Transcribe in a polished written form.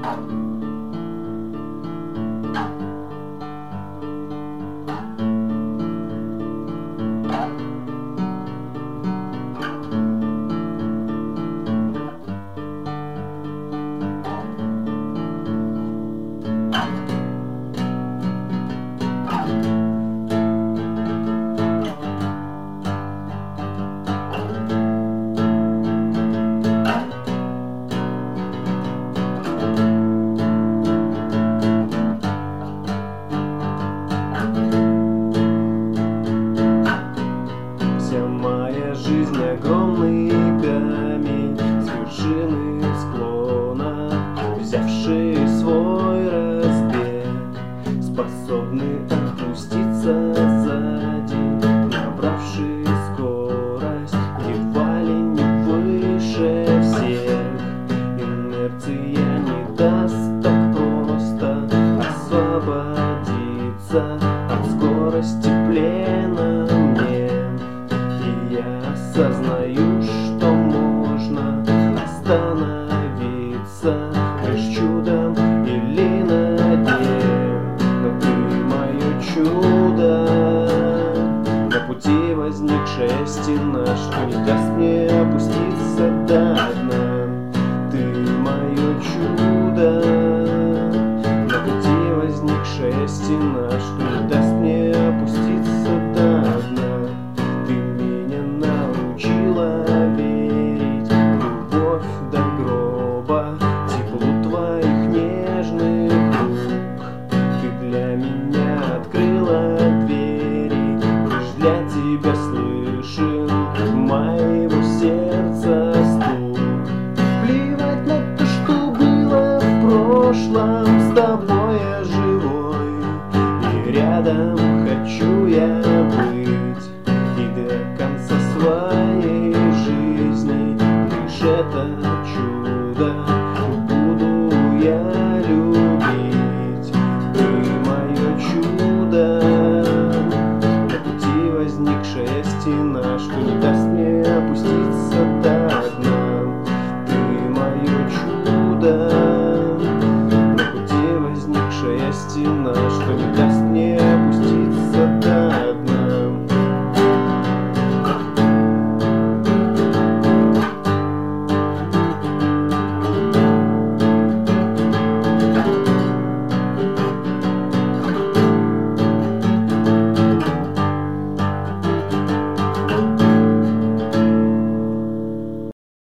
Моя жизнь огромный камень с вершины склона, взявший свой разбег, способный опуститься сзади, набравший скорость едва ли не выше всех. Инерция не даст так просто освободиться от скорости плена мне. Осознаю, что можно остановиться лишь чудом или на дне. Но ты мое чудо, на пути возникшая стена, что не даст мне опуститься до дна. Ты мое чудо, на пути возникшая стена, что не даст мне опуститься до дна. Верить в любовь до гроба, теплу твоих нежных рук. Ты для меня открыла двери, лишь для тебя слышен моего сердца стук. Плевать на то, что было в прошлом, с тобой я живой, и рядом хочу я быть, и до конца своей жизни лишь это чудо